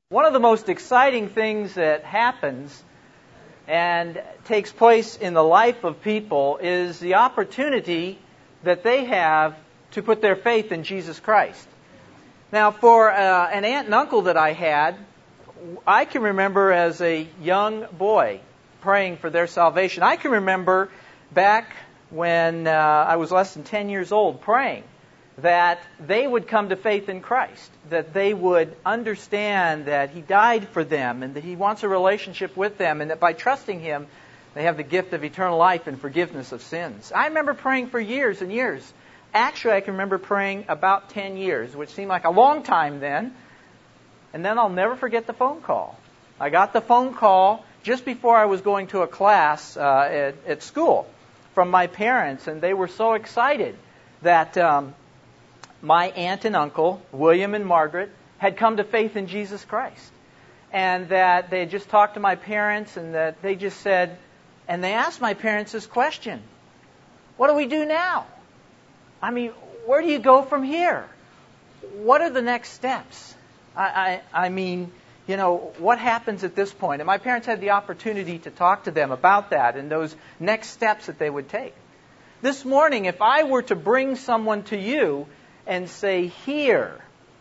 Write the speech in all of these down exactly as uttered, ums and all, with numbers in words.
One of the most exciting things that happens and takes place in the life of people is the opportunity that they have to put their faith in Jesus Christ. Now, for uh, an aunt and uncle that I had, I can remember as a young boy praying for their salvation. I can remember back when uh, I was less than ten years old praying that they would come to faith in Christ, that they would understand that He died for them and that He wants a relationship with them, and that by trusting Him, they have the gift of eternal life and forgiveness of sins. I remember praying for years and years. Actually, I can remember praying about ten years, which seemed like a long time then. And then I'll never forget the phone call. I got the phone call just before I was going to a class uh, at, at school from my parents, and they were so excited that um, my aunt and uncle, William and Margaret, had come to faith in Jesus Christ. And that they had just talked to my parents, and that they just said, and they asked my parents this question: what do we do now? I mean, where do you go from here? What are the next steps? I, I, I mean, you know, what happens at this point? And my parents had the opportunity to talk to them about that and those next steps that they would take. This morning, if I were to bring someone to you and say, here,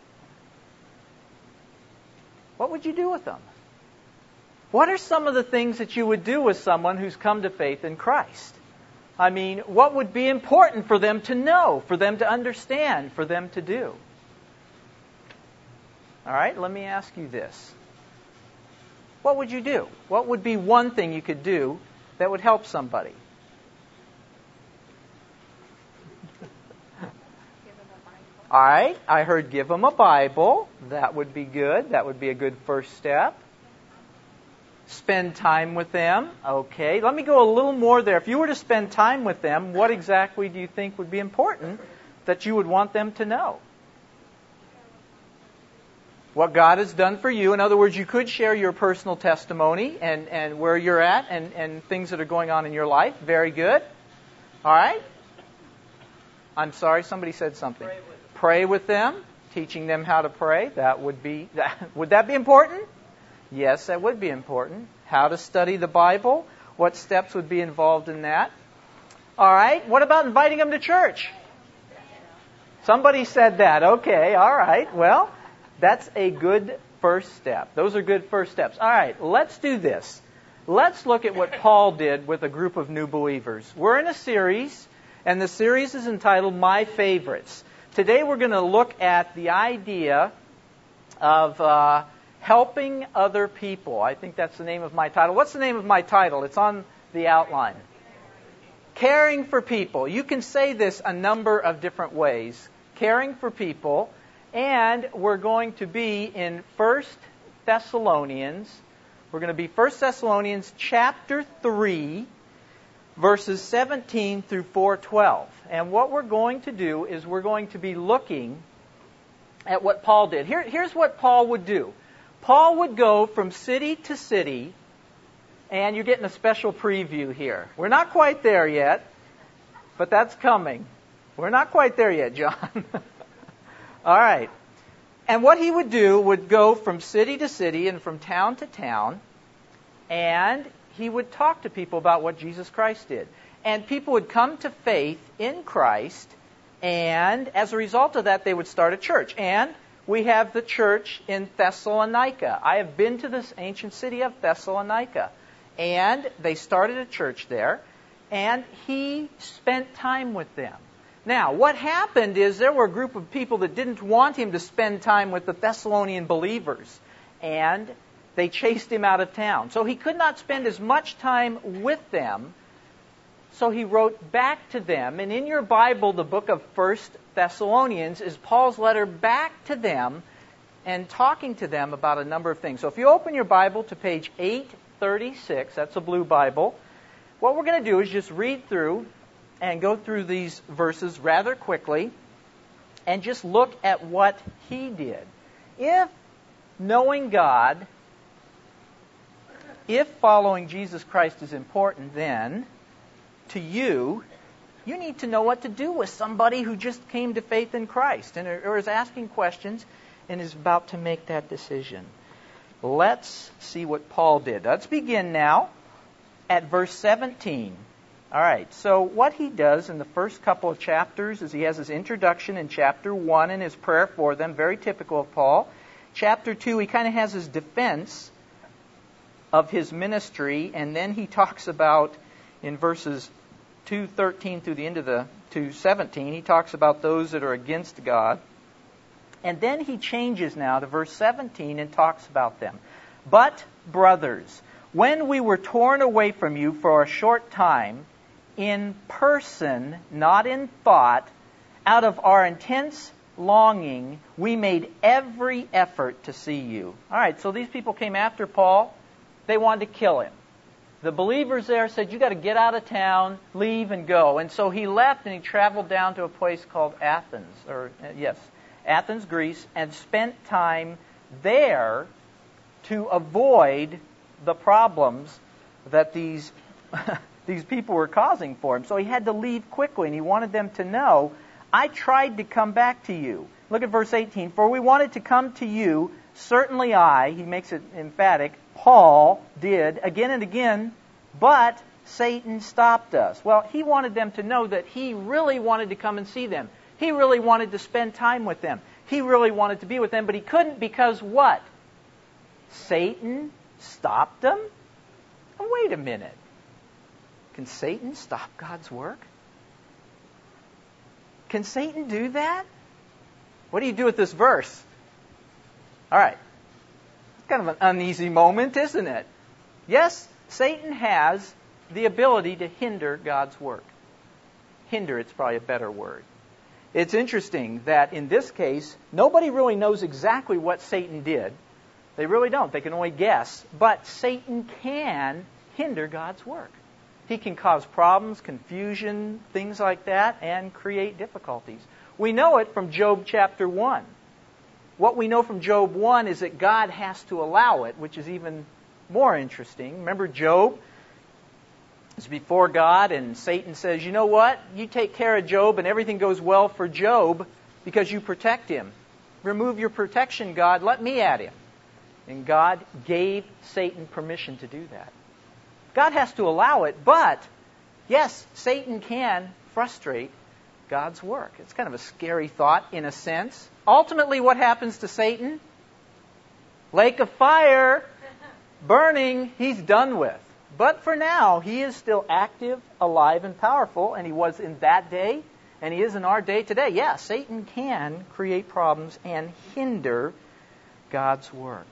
what would you do with them? What are some of the things that you would do with someone who's come to faith in Christ? I mean, what would be important for them to know, for them to understand, for them to do? All right, let me ask you this. What would you do? What would be one thing you could do that would help somebody? All right, I heard give them a Bible. That would be good. That would be a good first step. Spend time with them. Okay, let me go a little more there. If you were to spend time with them, what exactly do you think would be important that you would want them to know? What God has done for you. In other words, you could share your personal testimony and, and where you're at and, and things that are going on in your life. Very good. All right. I'm sorry, somebody said something. Pray with them. Pray with them, teaching them how to pray. That would be, that, would that be important? Yes, that would be important. How to study the Bible. What steps would be involved in that? All right. What about inviting them to church? Somebody said that. Okay. All right. Well, that's a good first step. Those are good first steps. All right. Let's do this. Let's look at what Paul did with a group of new believers. We're in a series, and the series is entitled My Favorites. Today we're going to look at the idea of uh, helping other people. I think that's the name of my title. What's the name of my title? It's on the outline. Caring for people. You can say this a number of different ways. Caring for people. And we're going to be in First Thessalonians. We're going to be First Thessalonians chapter three, verses seventeen through four twelve. And what we're going to do is we're going to be looking at what Paul did. Here, here's what Paul would do. Paul would go from city to city, and you're getting a special preview here. We're not quite there yet, but that's coming. We're not quite there yet, John. All right. And what he would do would go from city to city and from town to town, and he would talk to people about what Jesus Christ did. And people would come to faith in Christ, and as a result of that, they would start a church. And we have the church in Thessalonica. I have been to this ancient city of Thessalonica, and they started a church there, and he spent time with them. Now, what happened is there were a group of people that didn't want him to spend time with the Thessalonian believers, and they chased him out of town. So he could not spend as much time with them, so he wrote back to them. And in your Bible, the book of First Thessalonians is Paul's letter back to them and talking to them about a number of things. So if you open your Bible to page eight thirty-six, that's a blue Bible, what we're going to do is just read through and go through these verses rather quickly and just look at what he did. If knowing God, if following Jesus Christ is important, then to you, you need to know what to do with somebody who just came to faith in Christ and or is asking questions and is about to make that decision. let's see what Paul did. Let's begin now at verse seventeen. All right, so what he does in the first couple of chapters is he has his introduction in chapter one and his prayer for them, very typical of Paul. Chapter two, he kind of has his defense of his ministry, and then he talks about, in verses two thirteen through the end of the two seventeen, he talks about those that are against God. And then he changes now to verse seventeen and talks about them. But, brothers, when we were torn away from you for a short time, in person, not in thought, out of our intense longing, we made every effort to see you. All right, so these people came after Paul. They wanted to kill him. The believers there said, you got to get out of town, leave and go. And so he left and he traveled down to a place called Athens, or uh, yes, Athens, Greece, and spent time there to avoid the problems that these these people were causing for him. So he had to leave quickly, and he wanted them to know, I tried to come back to you. Look at verse eighteen. For we wanted to come to you, certainly I, he makes it emphatic, Paul did again and again, but Satan stopped us. Well, he wanted them to know that he really wanted to come and see them. He really wanted to spend time with them. He really wanted to be with them, but he couldn't because what? Satan stopped them? Oh, wait a minute. Can Satan stop God's work? Can Satan do that? What do you do with this verse? All right. It's kind of an uneasy moment, isn't it? Yes, Satan has the ability to hinder God's work. Hinder, it's probably a better word. It's interesting that in this case, nobody really knows exactly what Satan did. They really don't. They can only guess. But Satan can hinder God's work. He can cause problems, confusion, things like that, and create difficulties. We know it from Job chapter one. What we know from Job one is that God has to allow it, which is even more interesting. Remember Job is before God, and Satan says, you know what? You take care of Job, and everything goes well for Job because you protect him. Remove your protection, God. Let me at him. And God gave Satan permission to do that. God has to allow it, but yes, Satan can frustrate God's work. It's kind of a scary thought in a sense. Ultimately, what happens to Satan? Lake of fire, burning, he's done with. But for now, he is still active, alive, and powerful, and he was in that day, and he is in our day today. Yeah, Satan can create problems and hinder God's work.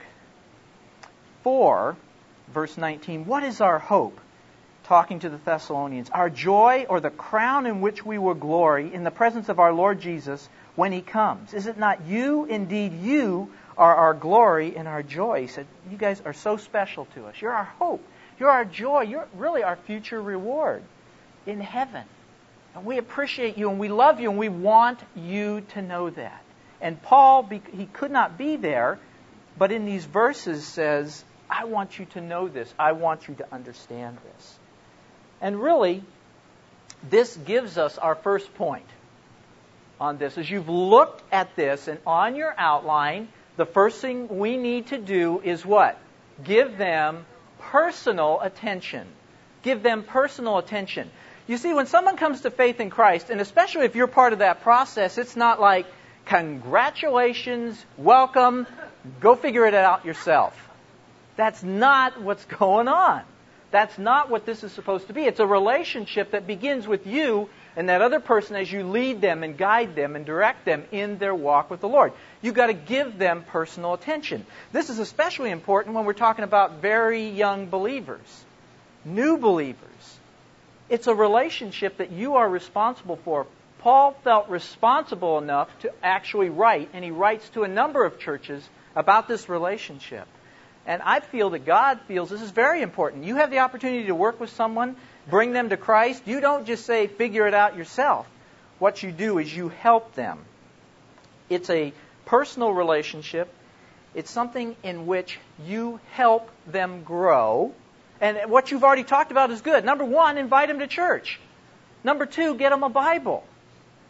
For verse nineteen, what is our hope? Talking to the Thessalonians. Our joy or the crown in which we will glory in the presence of our Lord Jesus when He comes. Is it not you? Indeed, you are our glory and our joy. He said, you guys are so special to us. You're our hope. You're our joy. You're really our future reward in heaven. And we appreciate you and we love you and we want you to know that. And Paul, he could not be there, but in these verses says, I want you to know this. I want you to understand this. And really, this gives us our first point on this. As you've looked at this and on your outline, the first thing we need to do is what? Give them personal attention. Give them personal attention. You see, when someone comes to faith in Christ, and especially if you're part of that process, it's not like, congratulations, welcome, go figure it out yourself. That's not what's going on. That's not what this is supposed to be. It's a relationship that begins with you and that other person as you lead them and guide them and direct them in their walk with the Lord. You've got to give them personal attention. This is especially important when we're talking about very young believers, new believers. It's a relationship that you are responsible for. Paul felt responsible enough to actually write, and he writes to a number of churches about this relationship. And I feel that God feels this is very important. You have the opportunity to work with someone, bring them to Christ. You don't just say, figure it out yourself. What you do is you help them. It's a personal relationship. It's something in which you help them grow. And what you've already talked about is good. Number one, invite them to church. Number two, get them a Bible.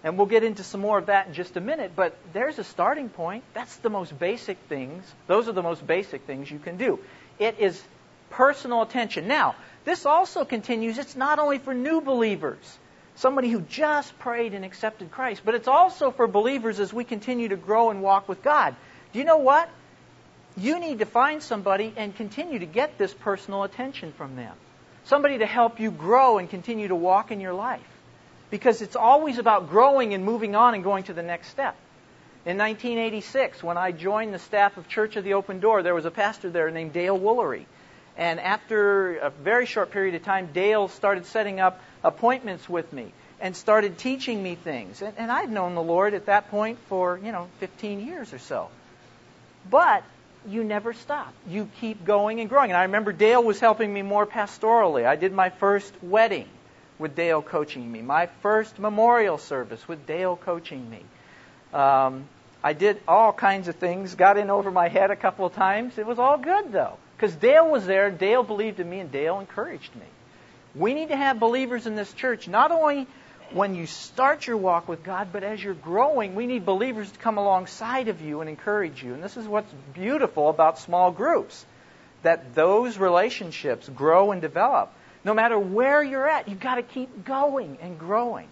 And we'll get into some more of that in just a minute, but there's a starting point. That's the most basic things. Those are the most basic things you can do. It is personal attention. Now, this also continues. It's not only for new believers, somebody who just prayed and accepted Christ, but it's also for believers as we continue to grow and walk with God. Do you know what? You need to find somebody and continue to get this personal attention from them. Somebody to help you grow and continue to walk in your life. Because it's always about growing and moving on and going to the next step. In nineteen eighty-six, when I joined the staff of Church of the Open Door, there was a pastor there named Dale Woolery. And after a very short period of time, Dale started setting up appointments with me and started teaching me things. And, and I'd known the Lord at that point for, you know, fifteen years or so. But you never stop. You keep going and growing. And I remember Dale was helping me more pastorally. I did my first wedding with Dale coaching me. My first memorial service with Dale coaching me. Um, I did all kinds of things, got in over my head a couple of times. It was all good, though, because Dale was there, Dale believed in me, and Dale encouraged me. We need to have believers in this church, not only when you start your walk with God, but as you're growing, we need believers to come alongside of you and encourage you. And this is what's beautiful about small groups, that those relationships grow and develop. No matter where you're at, you've got to keep going and growing.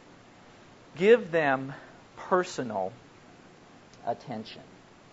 Give them personal attention.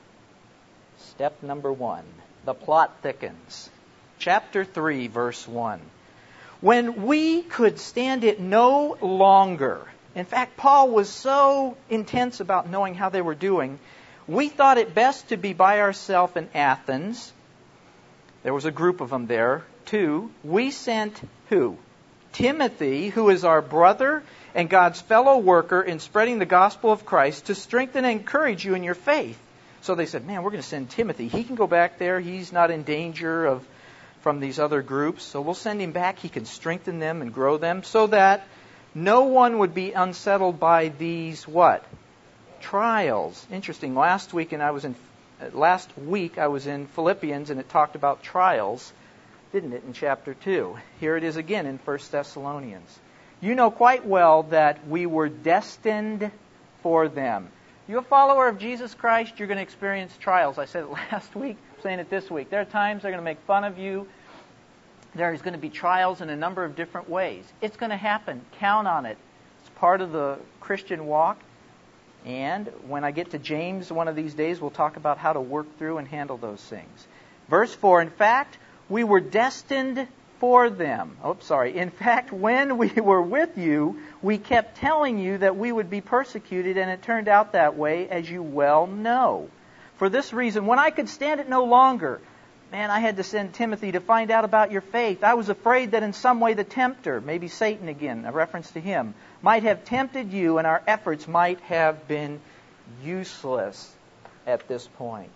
Step number one, the plot thickens. Chapter three, verse one. When we could stand it no longer, in fact, Paul was so intense about knowing how they were doing, we thought it best to be by ourselves in Athens. There was a group of them there. Two, we sent who? Timothy, who is our brother and God's fellow worker in spreading the gospel of Christ, to strengthen and encourage you in your faith. So they said, man, we're going to send Timothy. He can go back there. He's not in danger of from these other groups. So we'll send him back. He can strengthen them and grow them so that no one would be unsettled by these what? Trials. Interesting. Last week, and I was in last week I was in Philippians, and it talked about trials, didn't it, in chapter two? Here it is again in First Thessalonians. You know quite well that we were destined for them. You're a follower of Jesus Christ, you're going to experience trials. I said it last week, I'm saying it this week. There are times they're going to make fun of you. There's going to be trials in a number of different ways. It's going to happen. Count on it. It's part of the Christian walk. And when I get to James one of these days, we'll talk about how to work through and handle those things. Verse four, in fact, we were destined for them. Oh, sorry. In fact, when we were with you, we kept telling you that we would be persecuted, and it turned out that way, as you well know. For this reason, when I could stand it no longer, man, I had to send Timothy to find out about your faith. I was afraid that in some way the tempter, maybe Satan again, a reference to him, might have tempted you, and our efforts might have been useless at this point.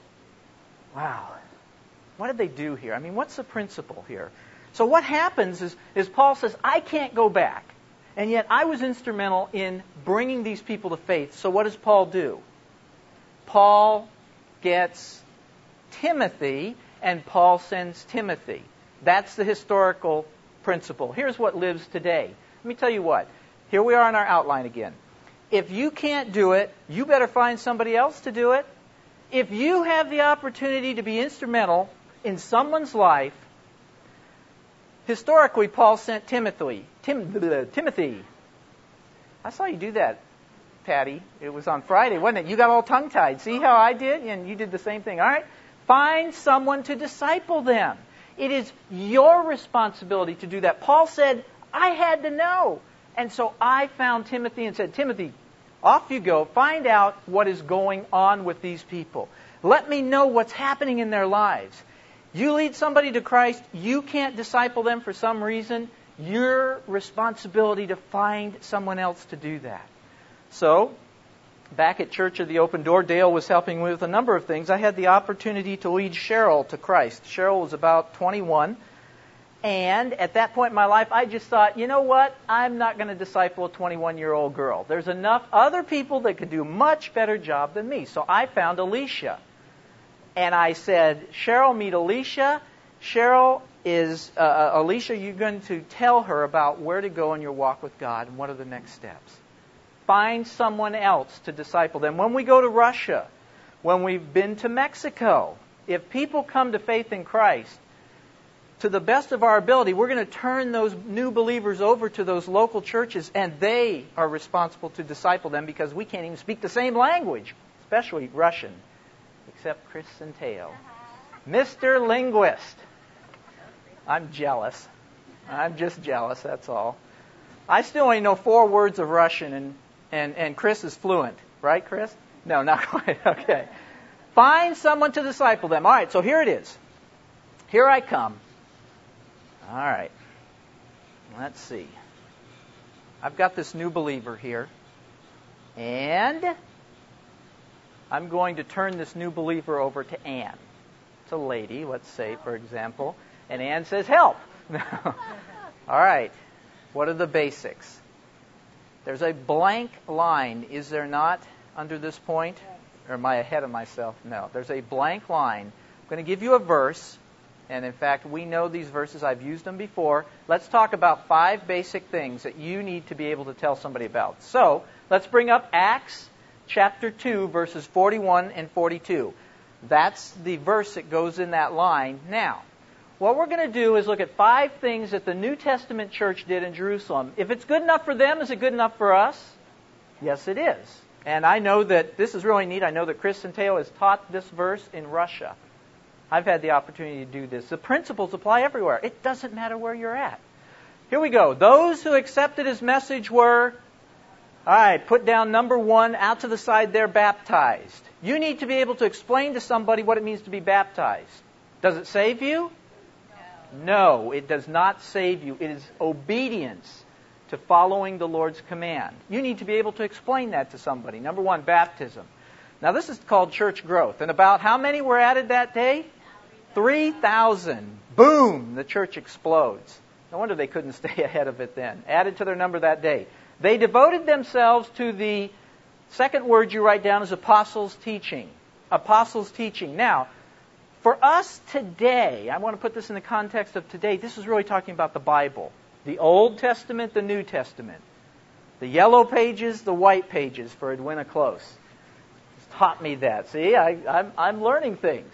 Wow. What did they do here? I mean, what's the principle here? So what happens is, is Paul says, I can't go back. And yet I was instrumental in bringing these people to faith. So what does Paul do? Paul gets Timothy, and Paul sends Timothy. That's the historical principle. Here's what lives today. Let me tell you what. Here we are in our outline again. If you can't do it, you better find somebody else to do it. If you have the opportunity to be instrumental in someone's life, historically, Paul sent Timothy. Tim, Timothy. I saw you do that, Patty. It was on Friday, wasn't it? You got all tongue-tied. See how I did? And you did the same thing. All right? Find someone to disciple them. It is your responsibility to do that. Paul said, I had to know. And so I found Timothy and said, Timothy, off you go. Find out what is going on with these people. Let me know what's happening in their lives. You lead somebody to Christ, you can't disciple them for some reason. Your responsibility to find someone else to do that. So, back at Church of the Open Door, Dale was helping me with a number of things. I had the opportunity to lead Cheryl to Christ. Cheryl was about twenty-one. And at that point in my life, I just thought, you know what? I'm not going to disciple a twenty-one-year-old girl. There's enough other people that could do a much better job than me. So I found Alicia. And I said, Cheryl, meet Alicia. Cheryl is, uh, Alicia, you're going to tell her about where to go in your walk with God and what are the next steps. Find someone else to disciple them. When we go to Russia, when we've been to Mexico, if people come to faith in Christ, to the best of our ability, we're going to turn those new believers over to those local churches, and they are responsible to disciple them because we can't even speak the same language, especially Russian, except Chris and Teo. Mister Linguist. I'm jealous. I'm just jealous, that's all. I still only know four words of Russian, and, and, and Chris is fluent. Right, Chris? No, not quite. Okay. Find someone to disciple them. All right, so here it is. Here I come. All right. Let's see. I've got this new believer here. And I'm going to turn this new believer over to Anne. It's a lady, let's say, for example. And Anne says, help. All right. What are the basics? There's a blank line, is there not, under this point? Or am I ahead of myself? No. There's a blank line. I'm going to give you a verse. And in fact, we know these verses. I've used them before. Let's talk about five basic things that you need to be able to tell somebody about. So, let's bring up Acts chapter two, verses forty-one and forty-two. That's the verse that goes in that line. Now, what we're going to do is look at five things that the New Testament church did in Jerusalem. If it's good enough for them, is it good enough for us? Yes, it is. And I know that this is really neat. I know that Chris Centeo has taught this verse in Russia. I've had the opportunity to do this. The principles apply everywhere. It doesn't matter where you're at. Here we go. Those who accepted his message were, all right, put down number one, out to the side, they're baptized. You need to be able to explain to somebody what it means to be baptized. Does it save you? No, it does not save you. It is obedience to following the Lord's command. You need to be able to explain that to somebody. Number one, baptism. Now, this is called church growth. And about how many were added that day? three thousand. Boom! The church explodes. No wonder they couldn't stay ahead of it then. Added to their number that day. They devoted themselves to the second word you write down is apostles' teaching. Apostles' teaching. Now, for us today, I want to put this in the context of today, this is really talking about the Bible. The Old Testament, the New Testament. The yellow pages, the white pages for Edwina Close. It's taught me that. See, I, I'm, I'm learning things.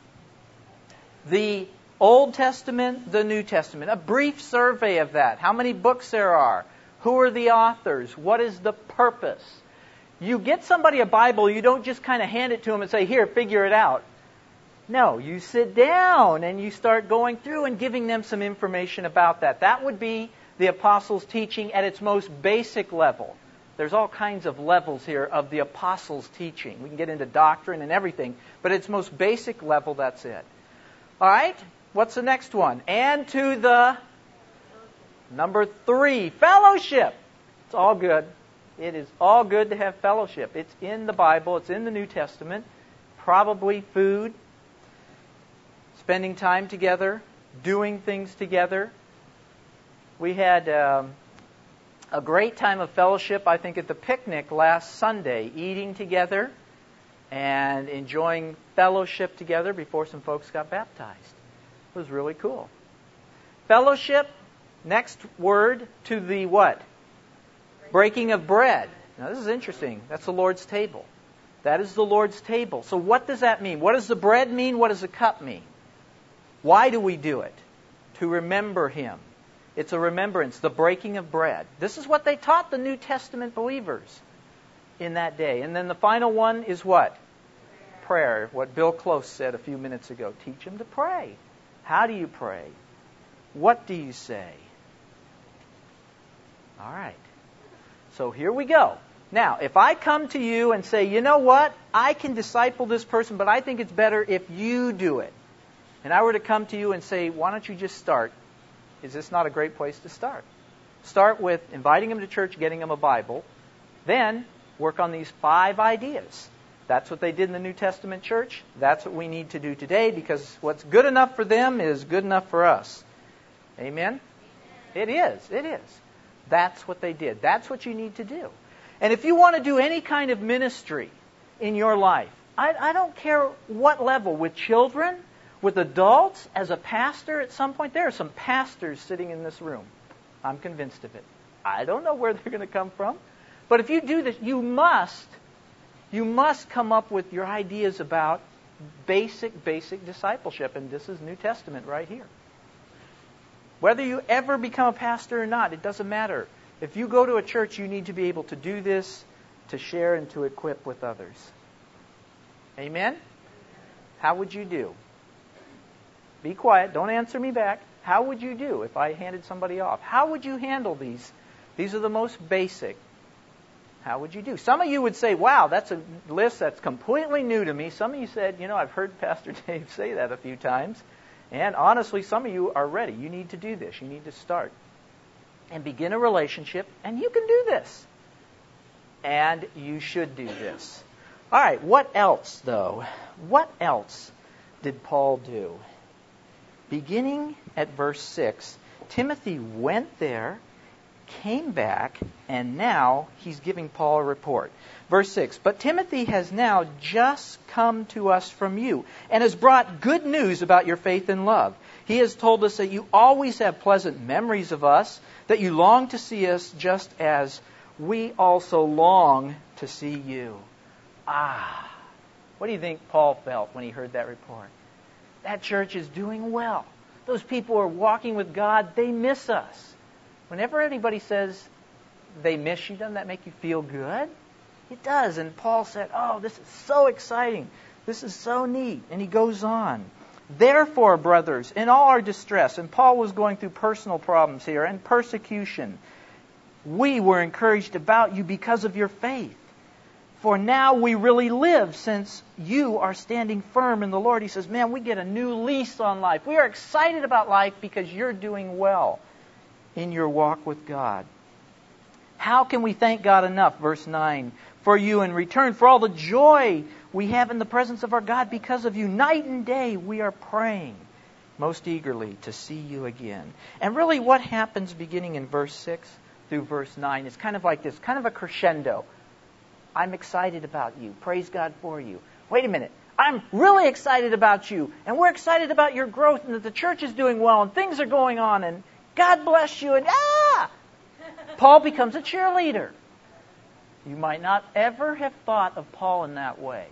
The Old Testament, the New Testament. A brief survey of that. How many books there are. Who are the authors? What is the purpose? You get somebody a Bible, you don't just kind of hand it to them and say, here, figure it out. No, you sit down and you start going through and giving them some information about that. That would be the apostles' teaching at its most basic level. There's all kinds of levels here of the apostles' teaching. We can get into doctrine and everything, but at its most basic level, that's it. All right, what's the next one? And to the number three, fellowship. It's all good. It is all good to have fellowship. It's in the Bible. It's in the New Testament. Probably food, spending time together, doing things together. We had um, a great time of fellowship, I think, at the picnic last Sunday, eating together and enjoying fellowship together before some folks got baptized. It was really cool. Fellowship, next word to the what? Breaking of bread. Now this is interesting. That's the Lord's table. That is the Lord's table. So what does that mean? What does the bread mean? What does the cup mean? Why do we do it? To remember Him. It's a remembrance, the breaking of bread. This is what they taught the New Testament believers in that day. And then the final one is what? Prayer. What Bill Close said a few minutes ago. Teach them to pray. How do you pray? What do you say? All right. So here we go. Now, if I come to you and say, you know what? I can disciple this person, but I think it's better if you do it. And I were to come to you and say, why don't you just start? Is this not a great place to start? Start with inviting them to church, getting them a Bible. Then work on these five ideas. That's what they did in the New Testament church. That's what we need to do today, because what's good enough for them is good enough for us. Amen? It is. It is. That's what they did. That's what you need to do. And if you want to do any kind of ministry in your life, I, I don't care what level, with children, with adults, as a pastor at some point, there are some pastors sitting in this room. I'm convinced of it. I don't know where they're going to come from. But if you do this, you must, you must come up with your ideas about basic, basic discipleship. And this is New Testament right here. Whether you ever become a pastor or not, it doesn't matter. If you go to a church, you need to be able to do this, to share and to equip with others. Amen? How would you do? Be quiet. Don't answer me back. How would you do if I handed somebody off? How would you handle these? These are the most basic. How would you do? Some of you would say, wow, that's a list that's completely new to me. Some of you said, you know, I've heard Pastor Dave say that a few times. And honestly, some of you are ready. You need to do this. You need to start and begin a relationship. And you can do this. And you should do this. All right, what else, though? What else did Paul do? Beginning at verse six, Timothy went there, came back, and now he's giving Paul a report. Verse six, but Timothy has now just come to us from you and has brought good news about your faith and love. He has told us that you always have pleasant memories of us, that you long to see us just as we also long to see you. Ah, what do you think Paul felt when he heard that report? That church is doing well. Those people are walking with God. They miss us. Whenever anybody says they miss you, doesn't that make you feel good? It does. And Paul said, oh, this is so exciting. This is so neat. And he goes on. Therefore, brothers, in all our distress, and Paul was going through personal problems here and persecution, we were encouraged about you because of your faith. For now we really live since you are standing firm in the Lord. He says, man, we get a new lease on life. We are excited about life because you're doing well in your walk with God. How can we thank God enough, verse nine, for you in return for all the joy we have in the presence of our God because of you? Night and day we are praying most eagerly to see you again. And really what happens beginning in verse six through verse nine is kind of like this, kind of a crescendo. I'm excited about you. Praise God for you. Wait a minute. I'm really excited about you. And we're excited about your growth and that the church is doing well and things are going on and God bless you. And ah! Paul becomes a cheerleader. You might not ever have thought of Paul in that way.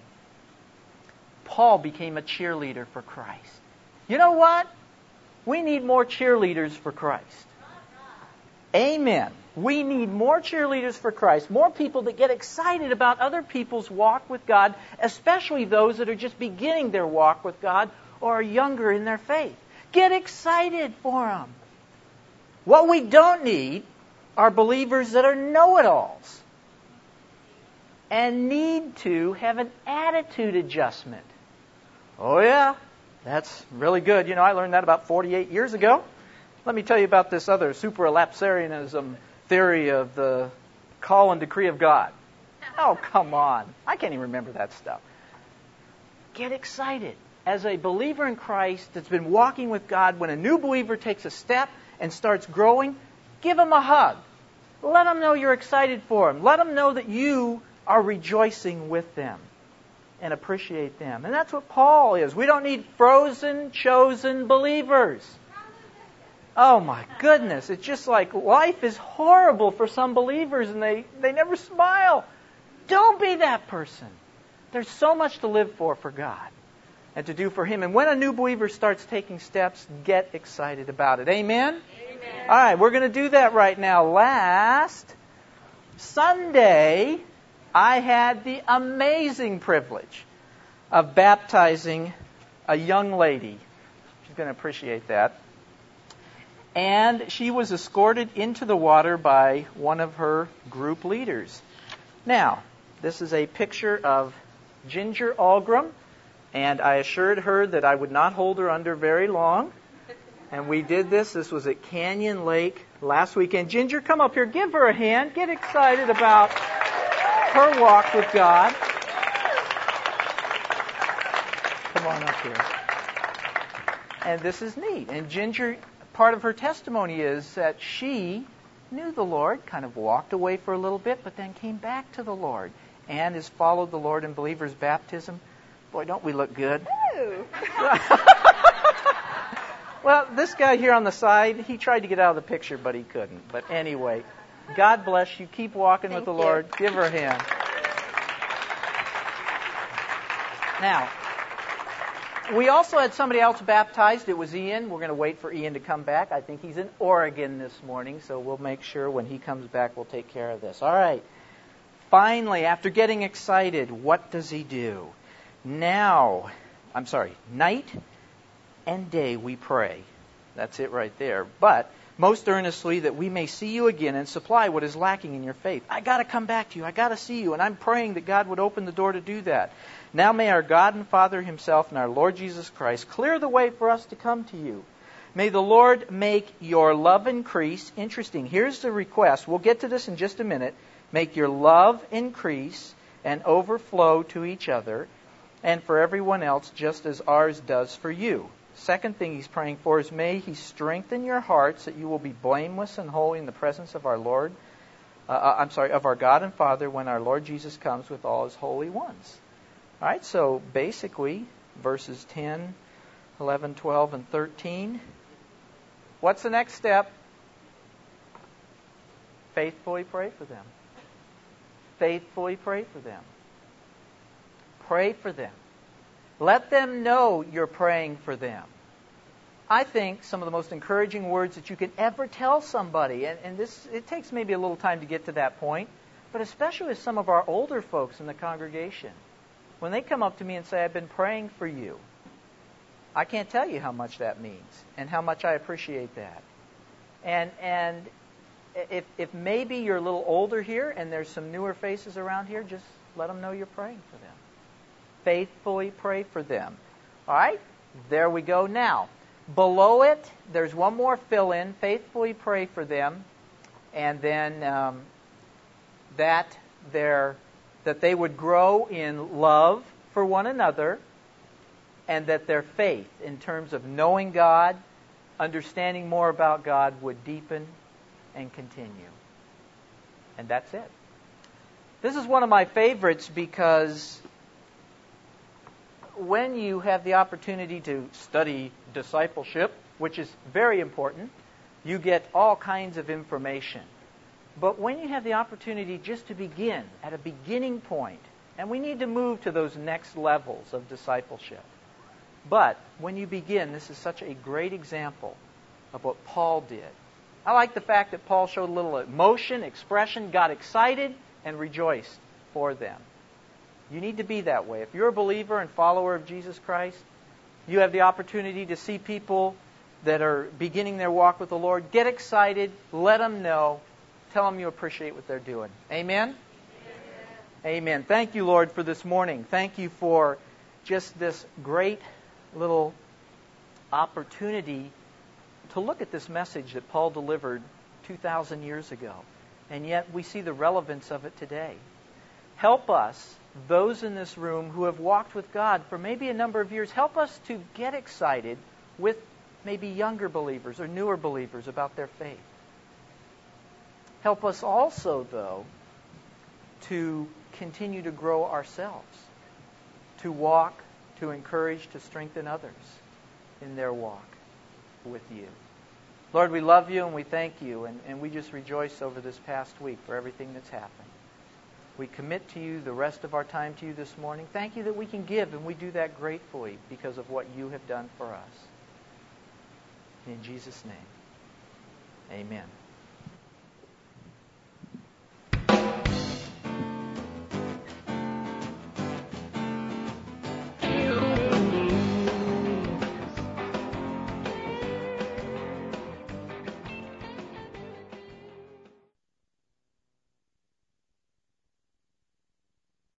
Paul became a cheerleader for Christ. You know what? We need more cheerleaders for Christ. Amen. We need more cheerleaders for Christ, more people that get excited about other people's walk with God, especially those that are just beginning their walk with God or are younger in their faith. Get excited for them. What we don't need are believers that are know-it-alls and need to have an attitude adjustment. Oh yeah, that's really good. You know, I learned that about forty-eight years ago. Let me tell you about this other supralapsarianism theory of the call and decree of God. Oh, come on. I can't even remember that stuff. Get excited. As a believer in Christ that's been walking with God, when a new believer takes a step and starts growing, give them a hug. Let them know you're excited for them. Let them know that you are rejoicing with them and appreciate them. And that's what Paul is. We don't need frozen, chosen believers. Oh my goodness, it's just like life is horrible for some believers and they, they never smile. Don't be that person. There's so much to live for for God and to do for Him. And when a new believer starts taking steps, get excited about it. Amen? Amen. All right, we're going to do that right now. Last Sunday, I had the amazing privilege of baptizing a young lady. She's going to appreciate that. And she was escorted into the water by one of her group leaders. Now, this is a picture of Ginger Algram, and I assured her that I would not hold her under very long. And we did this. This was at Canyon Lake last weekend. Ginger, come up here. Give her a hand. Get excited about her walk with God. Come on up here. And this is neat. And Ginger, part of her testimony is that she knew the Lord, kind of walked away for a little bit, but then came back to the Lord and has followed the Lord in believers' baptism. Boy, don't we look good? Well, this guy here on the side, he tried to get out of the picture, but he couldn't. But anyway, God bless you. Keep walking Thank with the you. Lord. Give her a hand. Now, we also had somebody else baptized. It was Ian. We're going to wait for Ian to come back. I think he's in Oregon this morning, so we'll make sure when he comes back we'll take care of this. All right. Finally, after getting excited, what does he do? Now, I'm sorry, night and day we pray. That's it right there. But most earnestly that we may see you again and supply what is lacking in your faith. I got to come back to you. I got to see you. And I'm praying that God would open the door to do that. Now may our God and Father himself and our Lord Jesus Christ clear the way for us to come to you. May the Lord make your love increase. Interesting. Here's the request. We'll get to this in just a minute. Make your love increase and overflow to each other and for everyone else, just as ours does for you. Second thing he's praying for is may he strengthen your hearts that you will be blameless and holy in the presence of our Lord, uh, I'm sorry, of our God and Father when our Lord Jesus comes with all his holy ones. All right, so basically, verses ten, eleven, twelve, and thirteen. What's the next step? Faithfully pray for them. Faithfully pray for them. Pray for them. Let them know you're praying for them. I think some of the most encouraging words that you can ever tell somebody, and, and this it takes maybe a little time to get to that point, but especially with some of our older folks in the congregation, when they come up to me and say, I've been praying for you, I can't tell you how much that means and how much I appreciate that. And and if if maybe you're a little older here and there's some newer faces around here, just let them know you're praying for them. Faithfully pray for them. All right? There we go now. Below it, there's one more fill-in. Faithfully pray for them. And then um, that, that they would grow in love for one another and that their faith in terms of knowing God, understanding more about God would deepen and continue. And that's it. This is one of my favorites because when you have the opportunity to study discipleship, which is very important, you get all kinds of information. But when you have the opportunity just to begin at a beginning point, and we need to move to those next levels of discipleship. But when you begin, this is such a great example of what Paul did. I like the fact that Paul showed a little emotion, expression, got excited, and rejoiced for them. You need to be that way. If you're a believer and follower of Jesus Christ, you have the opportunity to see people that are beginning their walk with the Lord. Get excited. Let them know. Tell them you appreciate what they're doing. Amen? Amen. Amen. Thank you, Lord, for this morning. Thank you for just this great little opportunity to look at this message that Paul delivered two thousand years ago. And yet we see the relevance of it today. Help us, those in this room who have walked with God for maybe a number of years, help us to get excited with maybe younger believers or newer believers about their faith. Help us also, though, to continue to grow ourselves, to walk, to encourage, to strengthen others in their walk with you. Lord, we love you and we thank you, and, and we just rejoice over this past week for everything that's happened. We commit to you the rest of our time to you this morning. Thank you that we can give, and we do that gratefully because of what you have done for us. In Jesus' name, amen.